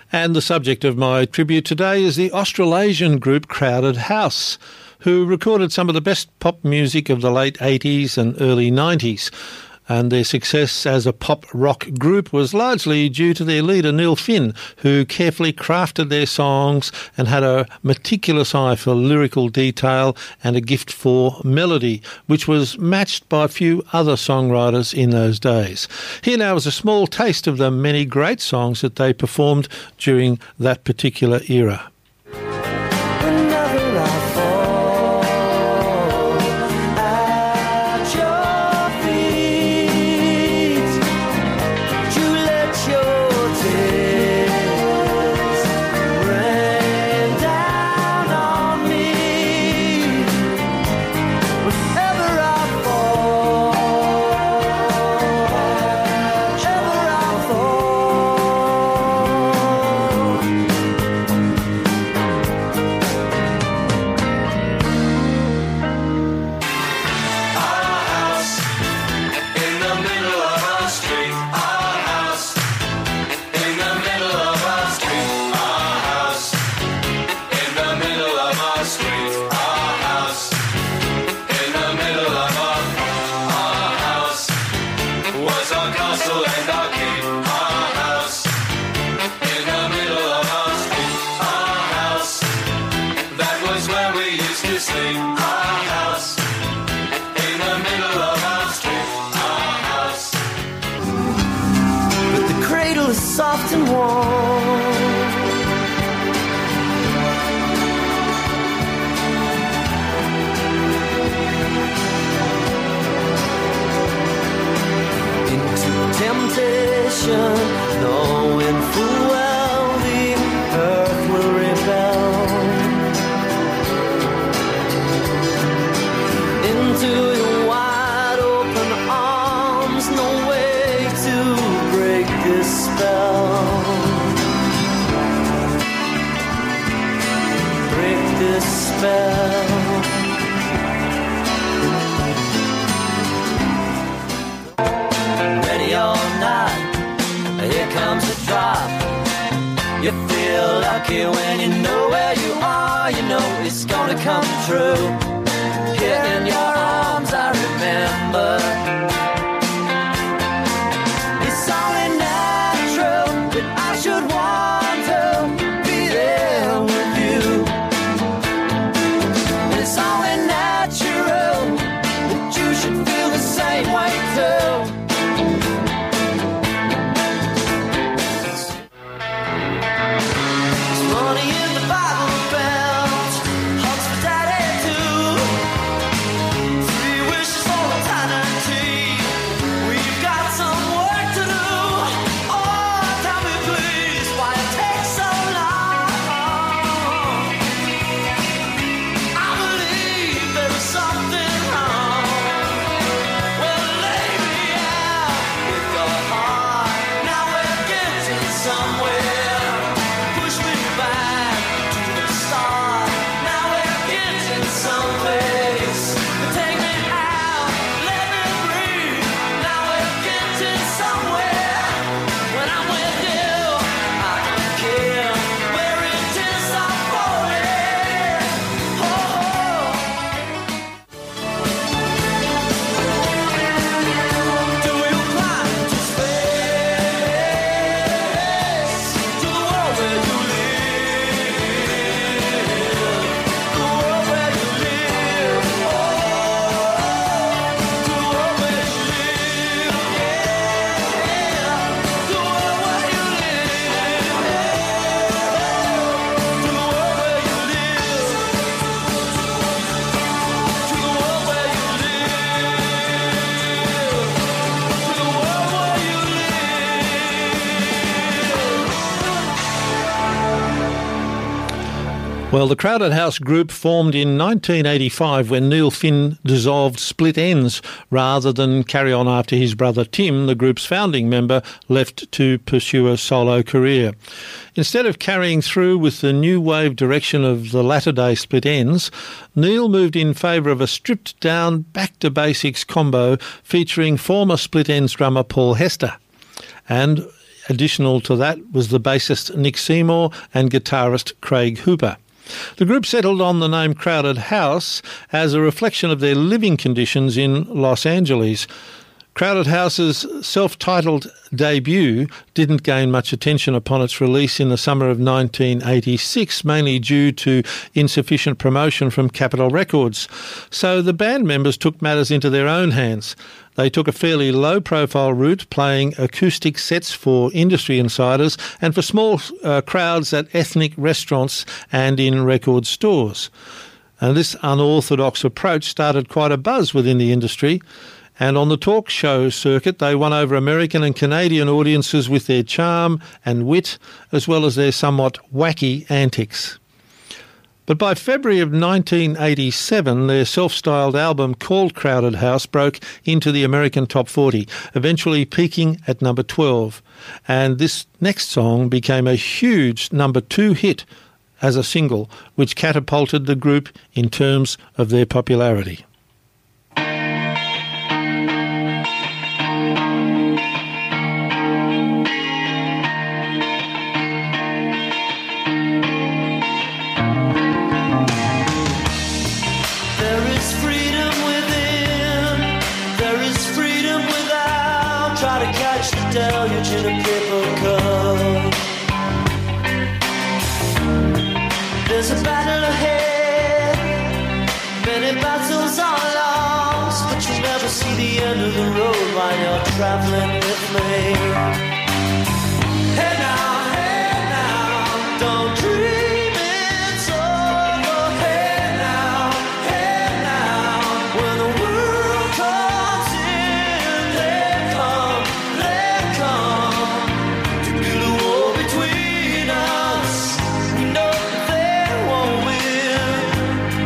And the subject of my tribute today is the Australasian group Crowded House, who recorded some of the best pop music of the late 80s and early 90s. And their success as a pop rock group was largely due to their leader Neil Finn, who carefully crafted their songs and had a meticulous eye for lyrical detail and a gift for melody, which was matched by few other songwriters in those days. Here now is a small taste of the many great songs that they performed during that particular era. Soft and warm, into temptation, knowing full well the earth will rebel, into your wide open arms, no way to break this spell. Break this spell. Ready or not, here comes the drop. You feel lucky when you know where you are. You know it's gonna come true. Here in your arms I remember. Should want to be there with you. It's only natural that you should feel the same way too. There's money in the Bible Belt, hugs for daddy too. 3 wishes for eternity. We've got some work to do. Well, the Crowded House group formed in 1985 when Neil Finn dissolved Split Enz rather than carry on after his brother Tim, the group's founding member, left to pursue a solo career. Instead of carrying through with the new wave direction of the latter-day Split Enz, Neil moved in favour of a stripped-down, back-to-basics combo featuring former Split Enz drummer Paul Hester. And Additional to that was the bassist Nick Seymour and guitarist Craig Hooper. The group settled on the name Crowded House as a reflection of their living conditions in Los Angeles. Crowded House's self-titled debut didn't gain much attention upon its release in the summer of 1986, mainly due to insufficient promotion from Capitol Records. So the band members took matters into their own hands. They took a fairly low-profile route, playing acoustic sets for industry insiders and for small crowds at ethnic restaurants and in record stores. And this unorthodox approach started quite a buzz within the industry. And on the talk show circuit, they won over American and Canadian audiences with their charm and wit, as well as their somewhat wacky antics. But by February of 1987, their self-styled album called Crowded House broke into the American Top 40, eventually peaking at number 12. And this next song became a huge number 2 hit as a single, which catapulted the group in terms of their popularity. Deluge in a paper cup. There's a battle ahead, many battles are lost, but you never see the end of the road while you're traveling with me. Hey now, don't dream it's over. Hey now, when the world comes in, they come. To build a wall between us, we know they won't win.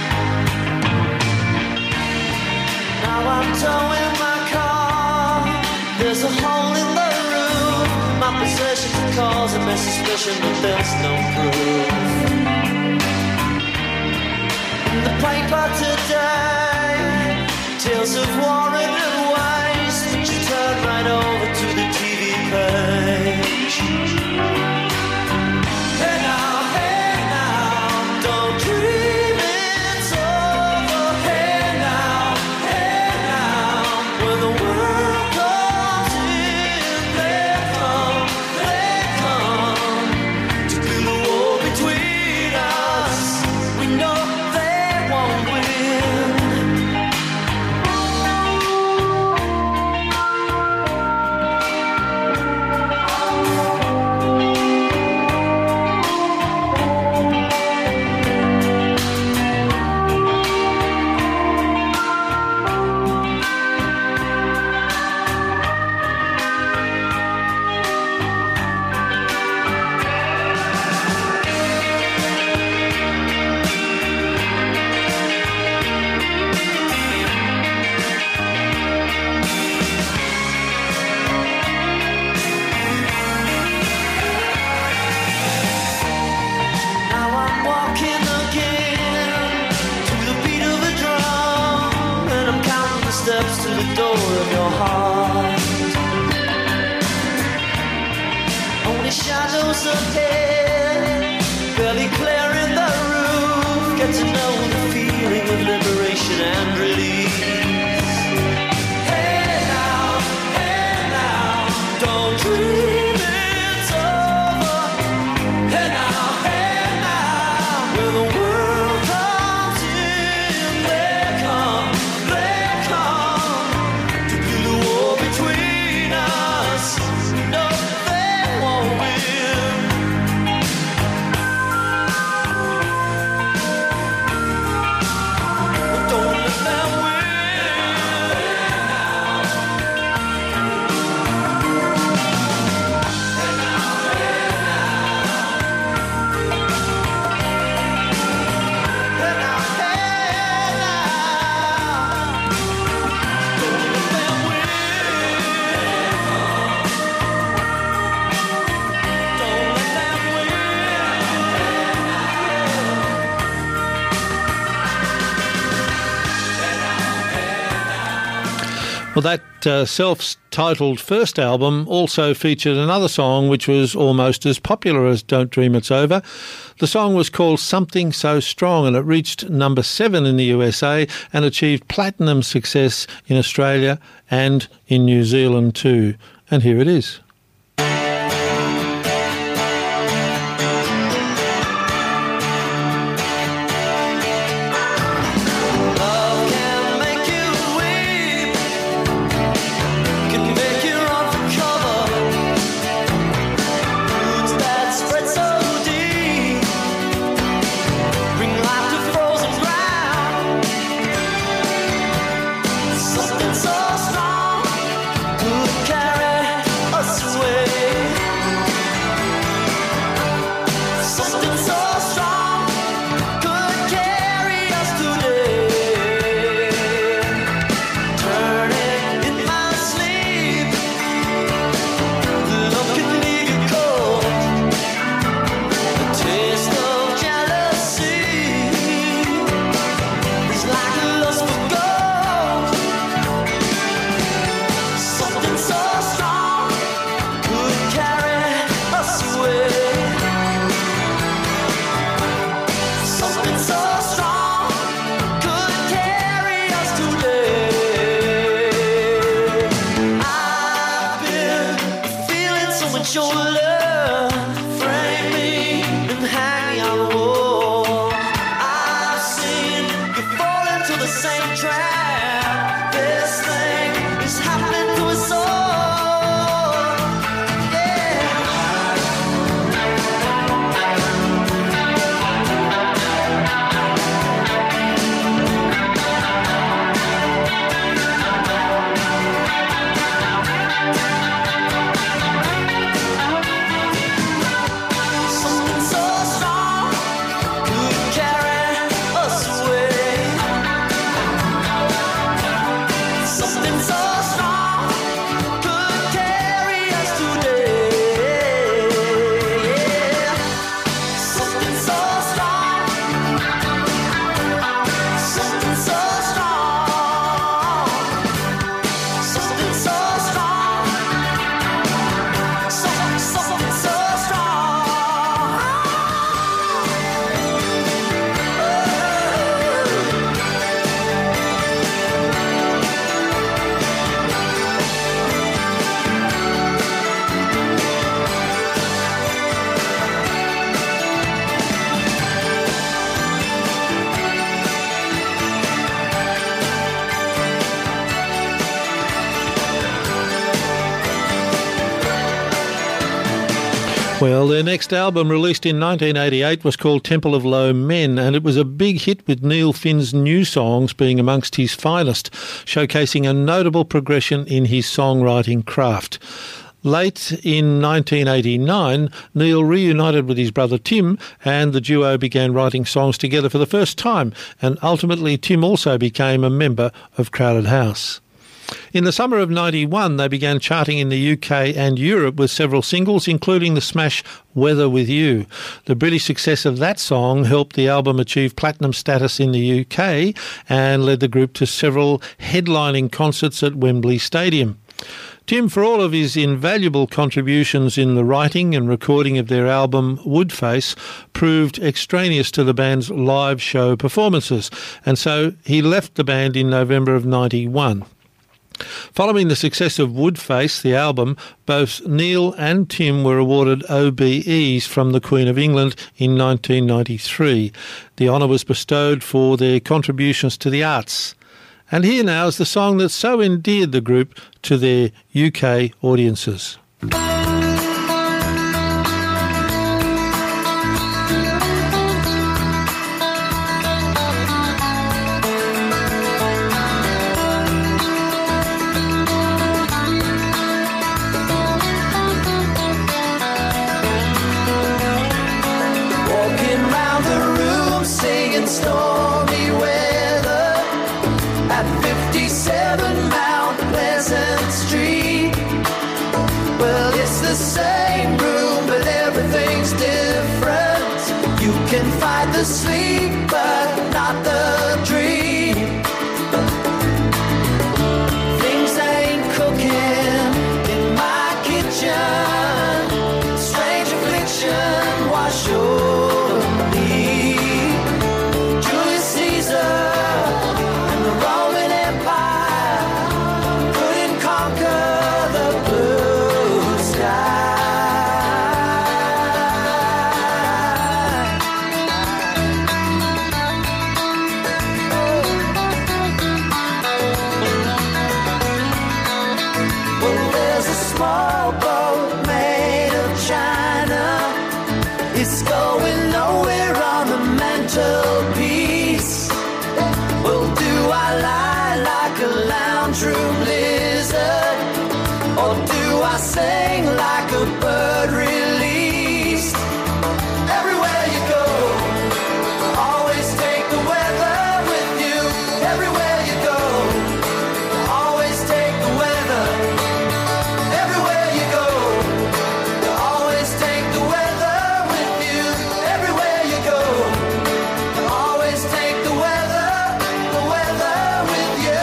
Now I'm towing my car, there's a hole in the roof. My possessions cause a mess suspicion, but there's no proof. In the paper today, tales of war and waste, but you turn right over to the TV page. Hey now, don't dream it's over. Hey now, when the world comes in, they come to build a wall between us. We know they won't win. Steps to the door of your heart. Only shadows ahead, barely clearing the roof. Get to know the feeling of liberation and release. Hey now, don't dream it's over. Hey now, when the world comes in, they come. Between us, we know they won't win. Don't let them Well, that self-titled first album also featured another song which was almost as popular as Don't Dream It's Over. The song was called Something So Strong, and it reached number 7 in the USA and achieved platinum success in Australia and in New Zealand too. And here it is. Well, their next album, released in 1988, was called Temple of Low Men, and it was a big hit with Neil Finn's new songs being amongst his finest, showcasing a notable progression in his songwriting craft. Late in 1989, Neil reunited with his brother Tim, and the duo began writing songs together for the first time, and ultimately Tim also became a member of Crowded House. In the summer of 91, they began charting in the UK and Europe with several singles, including the smash Weather With You. The British success of that song helped the album achieve platinum status in the UK and led the group to several headlining concerts at Wembley Stadium. Tim, for all of his invaluable contributions in the writing and recording of their album Woodface, proved extraneous to the band's live show performances, and so he left the band in November of 91. Following the success of Woodface, the album, both Neil and Tim were awarded OBEs from the Queen of England in 1993. The honour was bestowed for their contributions to the arts. And here now is the song that so endeared the group to their UK audiences. Stormy weather at 57 Mount Pleasant Street. Well, it's the same room, but everything's different. You can fight the sleep, but not the dream. Things that It's going nowhere on the mantelpiece. Well, do I lie like a lounge room lizard, or do I sing like a bird released? Everywhere you go, always take the weather with you. Everywhere you go, always take the weather. Everywhere you go, you always take the weather with you. Everywhere you go, you always take the weather with you.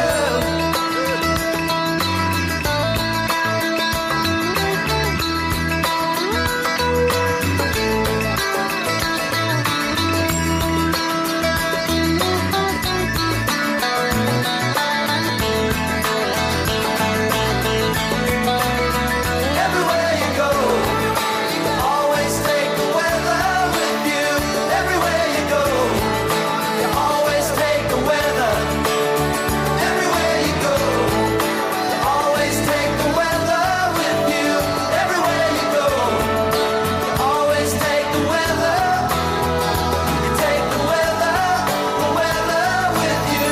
Everywhere you go, you always take the weather with you. Everywhere you go, you always take the weather. Everywhere you go, you always take the weather with you. Everywhere you go, you always take the weather. You take the weather with you.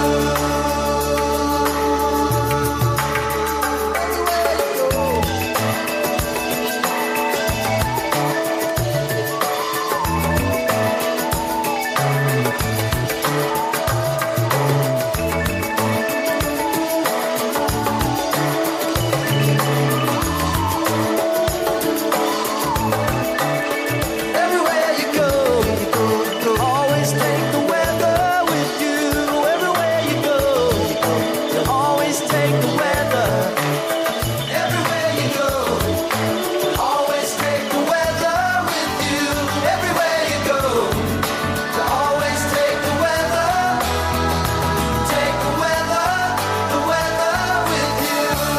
Everywhere you go, you'll always take the weather with you. Everywhere you go, you'll always take the weather. Everywhere you go, you'll always take the weather with you. Everywhere you go, you'll always take the weather. Take the weather with you.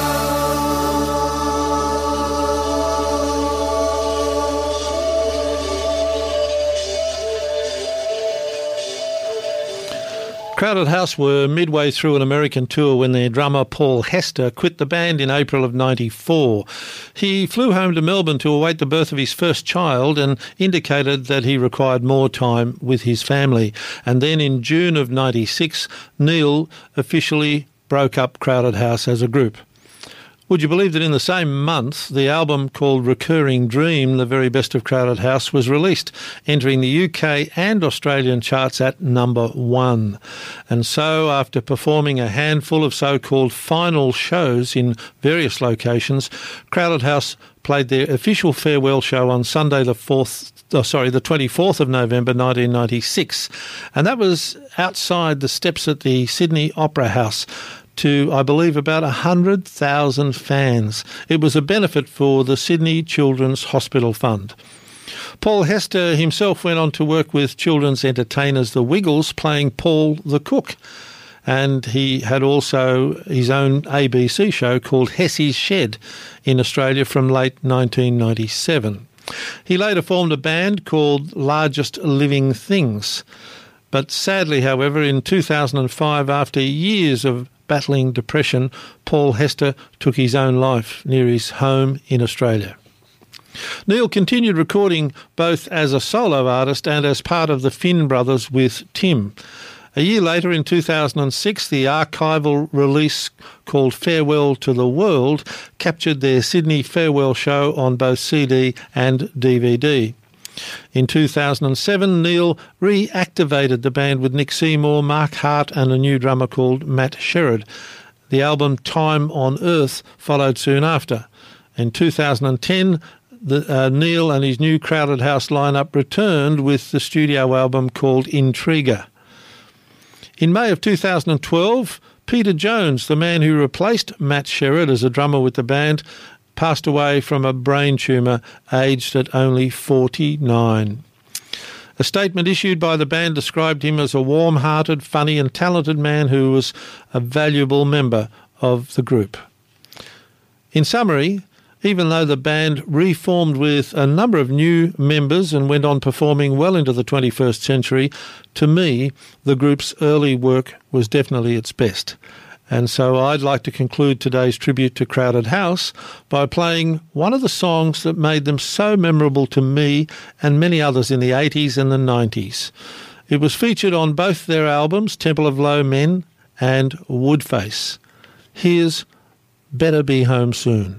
Crowded House were midway through an American tour when their drummer Paul Hester quit the band in April of '94. He flew home to Melbourne to await the birth of his first child and indicated that he required more time with his family. And then in June of '96, Neil officially broke up Crowded House as a group. Would you believe that in the same month, the album called Recurring Dream, The Very Best of Crowded House, was released, entering the UK and Australian charts at number 1. And so, after performing a handful of so-called final shows in various locations, Crowded House played their official farewell show on Sunday the 24th of November 1996. And that was outside the steps at the Sydney Opera House, to, I believe, about 100,000 fans. It was a benefit for the Sydney Children's Hospital Fund. Paul Hester himself went on to work with children's entertainers The Wiggles, playing Paul the Cook. And he had also his own ABC show called Hessie's Shed in Australia from late 1997. He later formed a band called Largest Living Things. But sadly, however, in 2005, after years of battling depression, Paul Hester took his own life near his home in Australia. Neil continued recording both as a solo artist and as part of the Finn Brothers with Tim. A year later, in 2006, the archival release called Farewell to the World captured their Sydney farewell show on both CD and DVD. In 2007, Neil reactivated the band with Nick Seymour, Mark Hart and a new drummer called Matt Sherrod. The album Time on Earth followed soon after. In 2010, Neil and his new Crowded House lineup returned with the studio album called Intriga. In May of 2012, Peter Jones, the man who replaced Matt Sherrod as a drummer with the band, passed away from a brain tumour aged at only 49. A statement issued by the band described him as a warm-hearted, funny and talented man who was a valuable member of the group. In summary, even though the band reformed with a number of new members and went on performing well into the 21st century, to me, the group's early work was definitely its best. And so I'd like to conclude today's tribute to Crowded House by playing one of the songs that made them so memorable to me and many others in the 80s and the 90s. It was featured on both their albums, Temple of Low Men and Woodface. Here's Better Be Home Soon.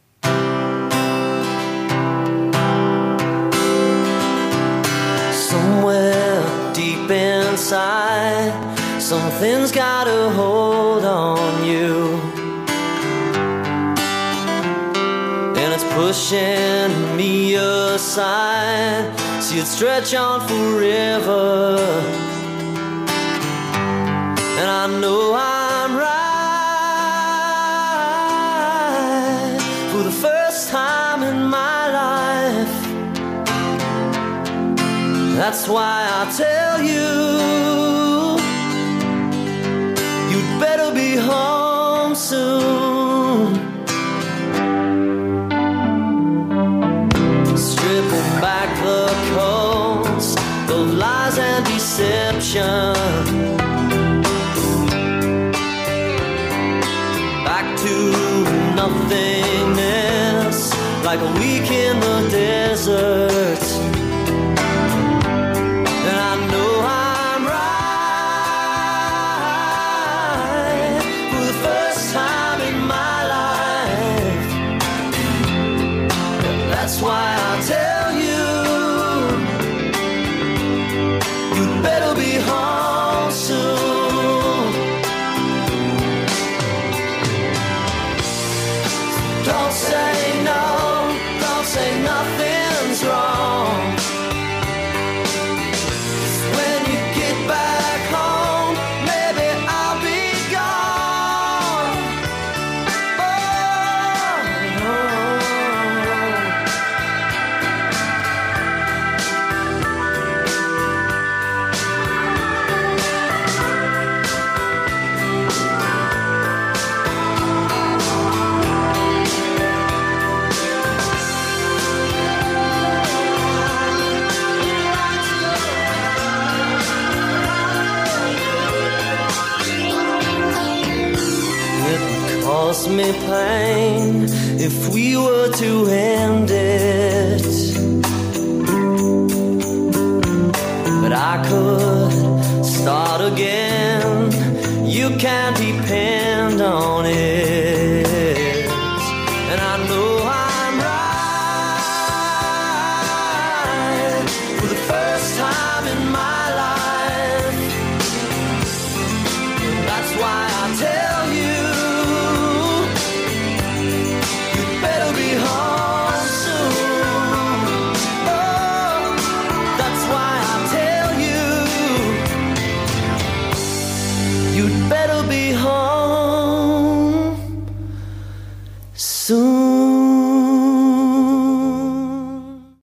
Somewhere deep inside, something's got a hold on you, and it's pushing me aside. See it stretch on forever, and I know I'm right for the first time in my life. That's why I tell you, you'd better be home soon. Stripping back the coats of lies and deception, back to nothingness, like a week in the desert. And I know I'm right for the first time in my life. That's why I tell you, you'd better be home soon. Don't say no, don't say nothing's wrong. When you get back home, maybe I'll be gone. It would cause me pain if we were to end it, but I could start again. You can depend on it, and I know I